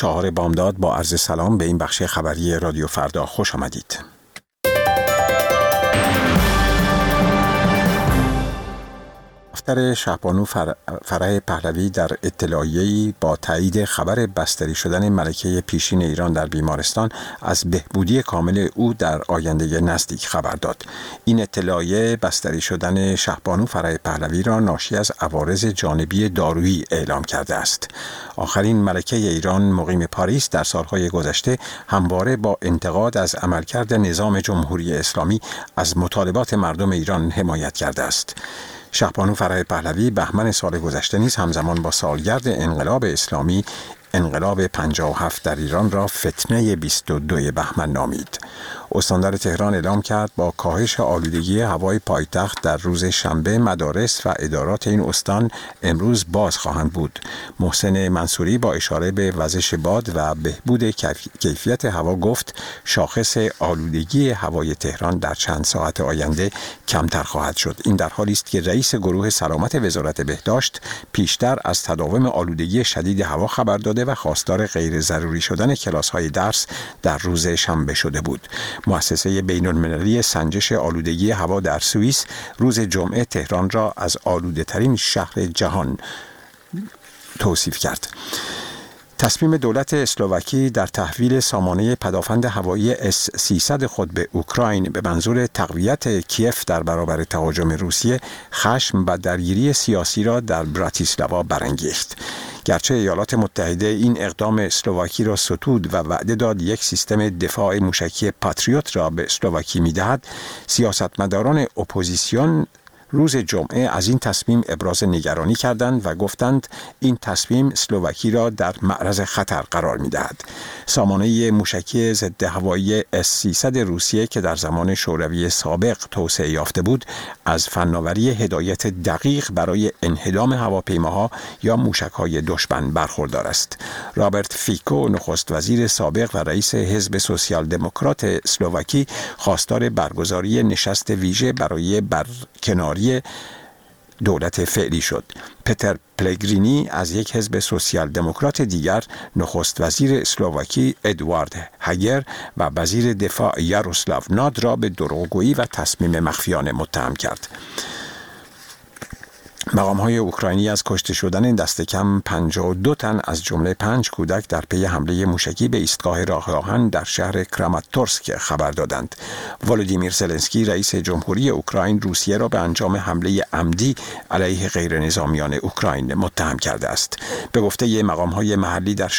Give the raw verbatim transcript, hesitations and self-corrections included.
چهار بامداد با عرض سلام به این بخش خبری رادیو فردا خوش آمدید. دفتر شهبانو فر... فرح پهلوی در اطلاعیه‌ای با تایید خبر بستری شدن ملکه پیشین ایران در بیمارستان از بهبودی کامل او در آینده نزدیک خبر داد. این اطلاعیه بستری شدن شهبانو فرح پهلوی را ناشی از عوارض جانبی دارویی اعلام کرده است. آخرین ملکه ایران مقیم پاریس در سالهای گذشته همواره با انتقاد از عملکرد نظام جمهوری اسلامی از مطالبات مردم ایران حمایت کرده است. شهبانو فرح پهلوی بهمن سال گذشته نیز همزمان با سالگرد انقلاب اسلامی انقلاب پنجاه و هفت در ایران را فتنه بیست و دو بهمن نامید. استاندار تهران اعلام کرد با کاهش آلودگی هوای پایتخت در روز شنبه مدارس و ادارات این استان امروز باز خواهند بود. محسن منصوری با اشاره به وزش باد و بهبود کیفیت هوا گفت شاخص آلودگی هوای تهران در چند ساعت آینده کمتر خواهد شد. این در حالی است که رئیس گروه سلامت وزارت بهداشت پیشتر از تداوم آلودگی شدید هوا خبر داده و خواستار غیر ضروری شدن کلاس‌های درس در روز شنبه شده بود. مؤسسه بین‌المللی سنجش آلودگی هوا در سوئیس روز جمعه تهران را از آلوده‌ترین شهر جهان توصیف کرد. تصمیم دولت اسلواکی در تحویل سامانه پدافند هوایی اس سیصد خود به اوکراین به منظور تقویت کیف در برابر تهاجم روسیه خشم و درگیری سیاسی را در براتیسلاوا برانگیخت. گرچه ایالات متحده این اقدام اسلواکی را ستود و وعده داد یک سیستم دفاع موشکی پاتریوت را به اسلواکی می‌دهد، سیاستمداران اپوزیسیون روز جمعه از این تصمیم ابراز نگرانی کردند و گفتند این تصمیم اسلواکی را در معرض خطر قرار می‌دهد. سامانه موشکی ضد هوایی اس سیصد روسیه که در زمان شوروی سابق توسعه یافته بود، از فناوری هدایت دقیق برای انهدام هواپیماها یا موشک‌های دشمن برخوردار است. رابرت فیکو، نخست وزیر سابق و رئیس حزب سوسیال دموکرات اسلواکی، خواستار برگزاری نشست ویژه برای برکناری دولت فعلی شد. پتر پلگرینی از یک حزب سوسیال دموکرات دیگر نخست وزیر اسلواکی ادوارد هگر و وزیر دفاع یاروسلاو ناد را به دروغگویی و تصمیم مخفیانه متهم کرد. مقام‌های اوکراینی از کشته شدن دست کم پنجاه و دو تن از جمله پنج کودک در پی حمله موشکی به ایستگاه راه آهن در شهر کراماتورسک خبر دادند. ولودیمیر زلنسکی رئیس جمهوری اوکراین روسیه را به انجام حمله عمدی علیه غیر نظامیان اوکراین متهم کرده است. به گفته مقام‌های محلی در